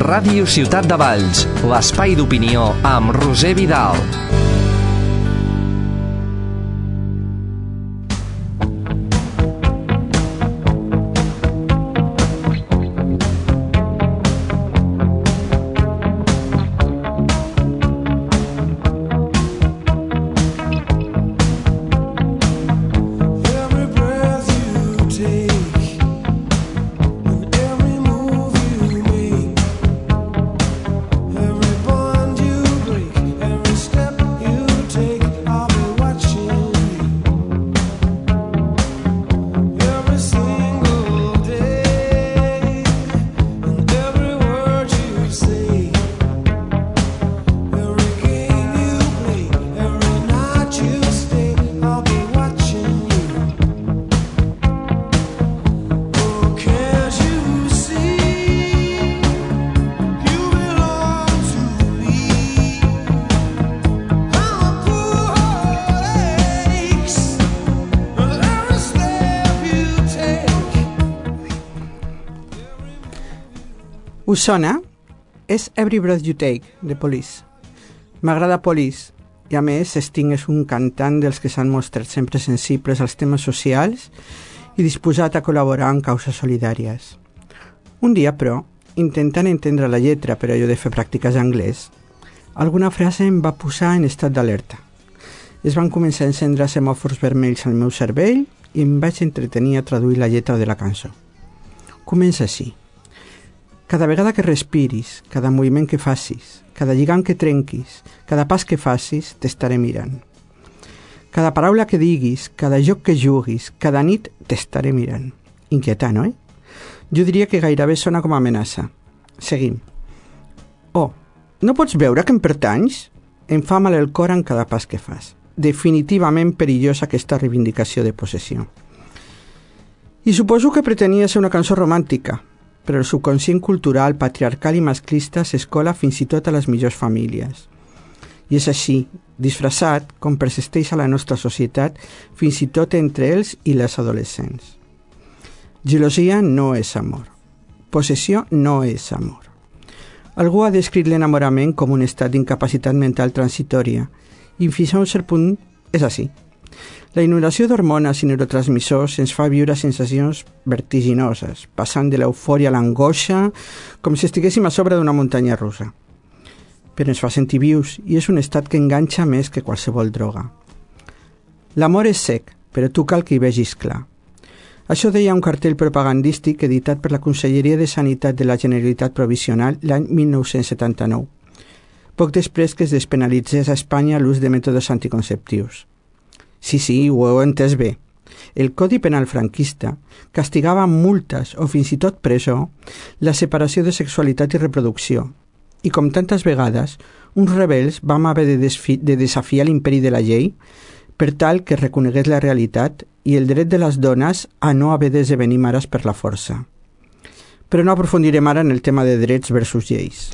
Ràdio Ciutat de Valls, l'espai d'opinió amb Roser Vidal. Us sona? És Every Breath You Take, de Police. M'agrada Police, i a més Sting és un cantant dels que s'han mostrat sempre sensibles als temes socials i disposat a col·laborar en causes solidàries. Un dia, però, intentant entendre la lletra per allò de fer pràctiques d'anglès, alguna frase em va posar en estat d'alerta. Es van començar a encendre semàfors vermells al meu cervell i em vaig entretenir a traduir la lletra de la cançó. Comença així. Cada vegada que respiris, cada moviment que facis, cada lligam que trenquis, cada pas que facis, t'estaré mirant. Cada paraula que diguis, cada joc que juguis, cada nit t'estaré mirant. Inquietant, oi? Jo diria que gairebé sona com a amenaça. Seguim. Oh, no pots veure que em pertanys? Em fa mal el cor en cada pas que fas. Definitivament perillosa aquesta reivindicació de possessió. I suposo que pretenia ser una cançó romàntica, però el subconscient cultural, patriarcal i masclista s'escola fins i tot a les millors famílies. I és així, disfressat, com persisteix a la nostra societat, fins i tot entre ells i les adolescents. Gelosia no és amor. Possessió no és amor. Algú ha descrit l'enamorament com un estat d'incapacitat mental transitòria, i fins a un cert punt és així. La inundació d'hormones i neurotransmissors ens fa viure sensacions vertiginoses, passant de l'eufòria a l'angoixa, com si estiguéssim a sobre d'una muntanya russa. Però ens fa sentir vius i és un estat que enganxa més que qualsevol droga. L'amor és cec, però tu cal que hi vegis clar. Això deia un cartell propagandístic editat per la Conselleria de Sanitat de la Generalitat Provisional l'any 1979, poc després que es despenalitzés a Espanya l'ús de mètodes anticonceptius. Sí, ho heu entès bé. El Codi Penal franquista castigava amb multes o fins i tot presó la separació de sexualitat i reproducció. I com tantes vegades, uns rebels vam haver de desafiar l'imperi de la llei per tal que reconegués la realitat i el dret de les dones a no haver d'esdevenir mares per la força. Però no aprofundirem ara en el tema de drets versus lleis.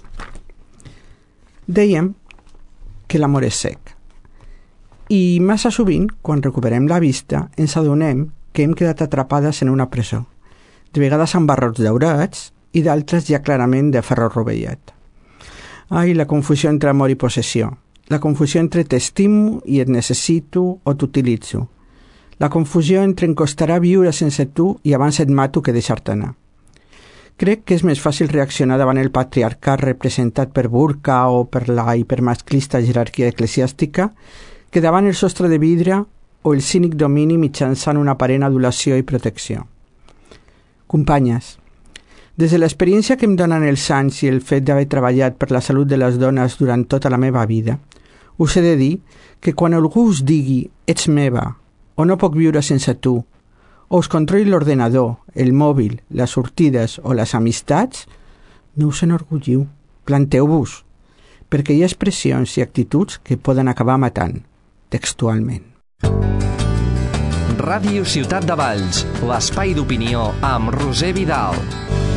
Dèiem que l'amor és sec. I massa sovint, quan recuperem la vista, ens adonem que hem quedat atrapades en una presó, de vegades amb barrots daurats i d'altres ja clarament de ferro rovellat. Ai, la confusió entre amor i possessió, la confusió entre t'estimo i et necessito o t'utilitzo, la confusió entre em costarà viure sense tu i abans et mato que deixar-te anar. Crec que és més fàcil reaccionar davant el patriarcat representat per Burka o per la hipermasclista jerarquia eclesiàstica que davant el sostre de vidre o el cínic domini mitjançant una aparent adulació i protecció. Companyes, des de l'experiència que em donen els anys i el fet d'haver treballat per la salut de les dones durant tota la meva vida, us he de dir que quan algú us digui «ets meva» o «no puc viure sense tu», o us controli l'ordenador, el mòbil, les sortides o les amistats, no us enorgulliu, planteu-vos, perquè hi ha expressions i actituds que poden acabar matant, textualment. Ràdio Ciutat de Valls, l'espai d'opinió amb Roser Vidal.